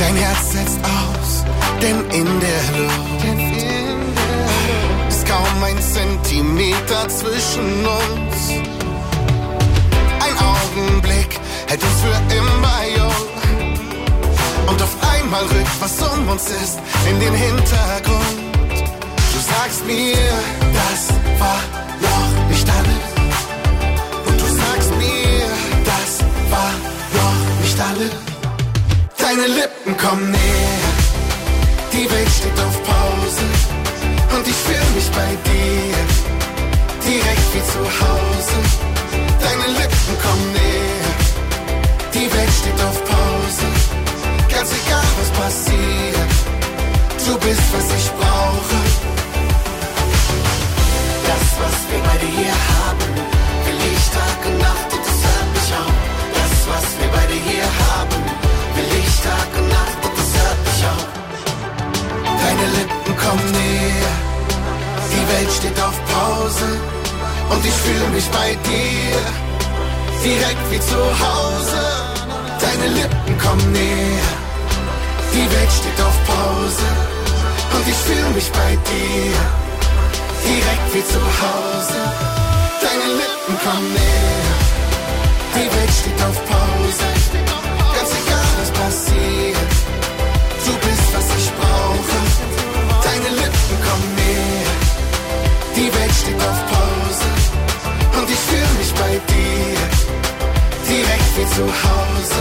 Dein Herz setzt aus, denn in der Luft ist kaum ein Zentimeter zwischen uns. Ein Augenblick hält uns für immer jung. Und auf einmal rückt, was um uns ist, in den Hintergrund. Du sagst mir, das war noch nicht alles. Und du sagst mir, das war noch nicht alles. Deine Lippen kommen näher, die Welt steht auf Pause. Und ich fühl mich bei dir, direkt wie zu Hause. Deine Lippen kommen näher, die Welt steht auf Pause. Ganz egal was passiert, du bist was ich brauche. Das was wir beide hier haben, will ich Tag und Nacht und das hört mich auf. Das was wir beide hier haben, will ich Tag und Nacht und das hört mich auf. Deine Lippen kommen näher, die Welt steht auf Pause. Und ich fühle mich bei dir, direkt wie zu Hause. Deine Lippen kommen näher, die Welt steht auf Pause. Und ich fühle mich bei dir, direkt wie zu Hause. Deine Lippen kommen näher, die Welt steht auf Pause. Ganz egal was passiert, du bist was ich brauche. Deine Lippen kommen näher, die Welt steht auf Pause. Und ich fühle mich bei dir, direkt wie zu Hause.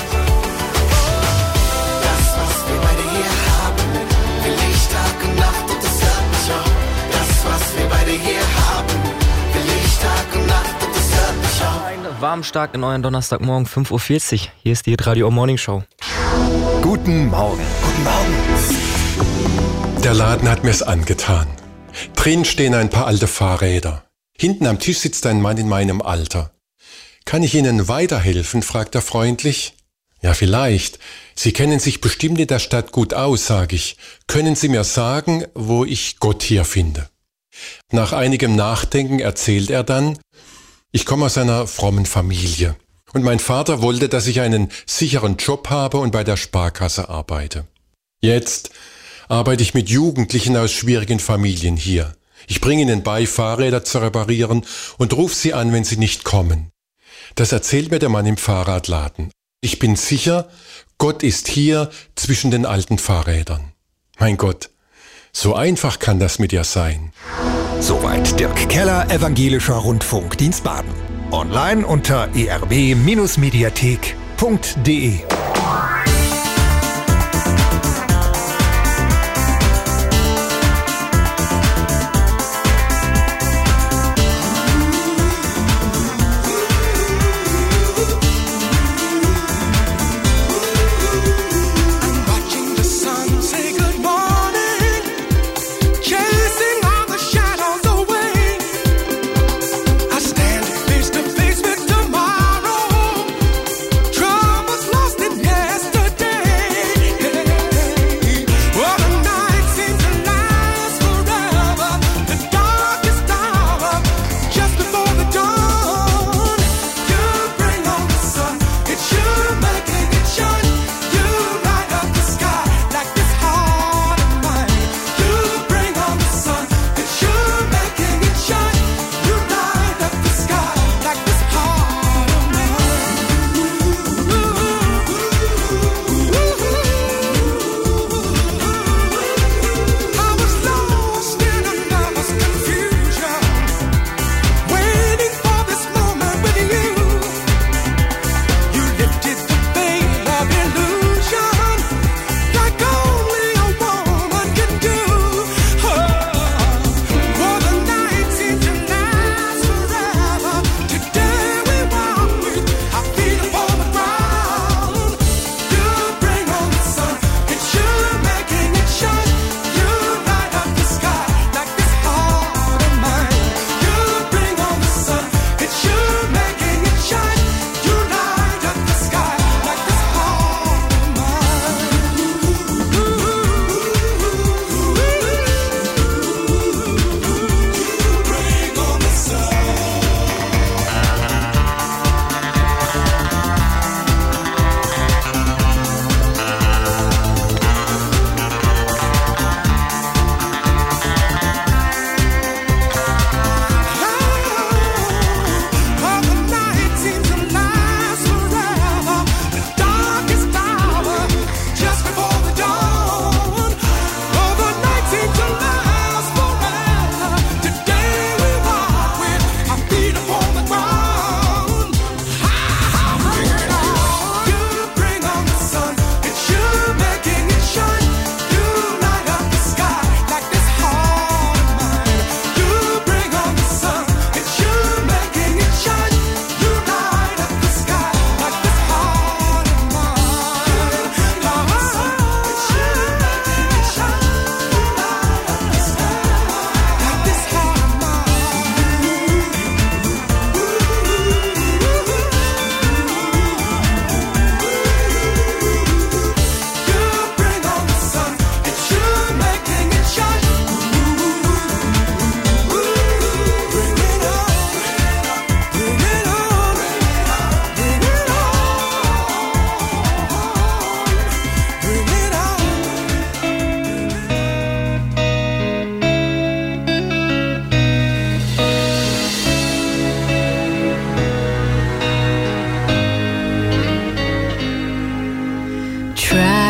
Das was wir beide hier haben, will ich Tag und Nacht und das hört mich auf. Das was wir beide hier haben, will ich Tag und Nacht und das hört mich auf. Warm stark in euren Donnerstagmorgen, 5.40 Uhr. Hier ist die Radio Morning Show. Guten Morgen. Guten Morgen. Der Laden hat mir's angetan. Drin stehen ein paar alte Fahrräder. Hinten am Tisch sitzt ein Mann in meinem Alter. Kann ich Ihnen weiterhelfen? Fragt er freundlich. Ja, vielleicht. Sie kennen sich bestimmt in der Stadt gut aus, sage ich. Können Sie mir sagen, wo ich Gott hier finde? Nach einigem Nachdenken erzählt er dann, ich komme aus einer frommen Familie. Und mein Vater wollte, dass ich einen sicheren Job habe und bei der Sparkasse arbeite. Jetzt arbeite ich mit Jugendlichen aus schwierigen Familien hier. Ich bringe ihnen bei, Fahrräder zu reparieren und rufe sie an, wenn sie nicht kommen. Das erzählt mir der Mann im Fahrradladen. Ich bin sicher, Gott ist hier zwischen den alten Fahrrädern. Mein Gott, so einfach kann das mit dir sein. Soweit Dirk Keller, Evangelischer Rundfunkdienst Baden. Online unter erb-mediathek.de. Face to face with tomorrow. Troubles lost in yesterday.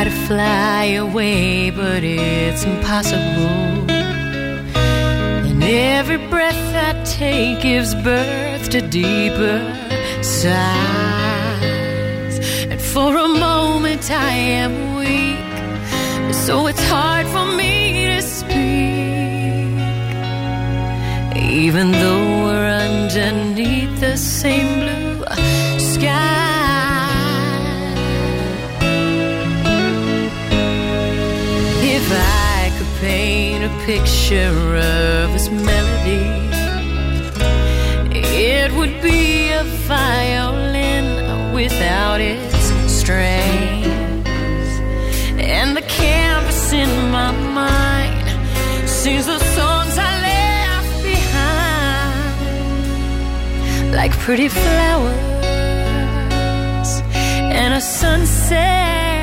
to fly away, but it's impossible. And every breath I take gives birth to deeper sighs. And for a moment I am weak, so it's hard for me to speak, even though we're underneath the same blue sky. If I could paint a picture of this melody, it would be a violin without its strings, and the canvas in my mind sings the songs I left behind, like pretty flowers and a sunset.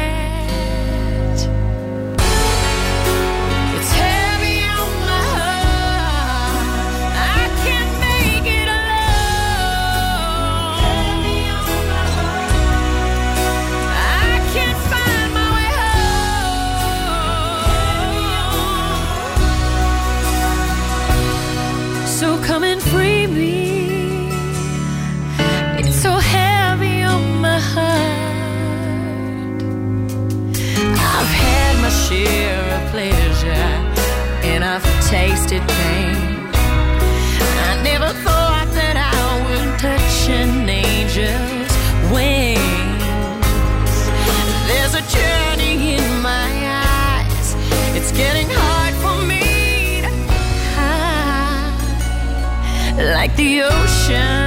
Come and free me. It's so heavy on my heart. I've had my share of pleasure and I've tasted pain. I never thought that I would touch an angel's wings. There's a journey in my eyes. It's getting hard for me, like the ocean.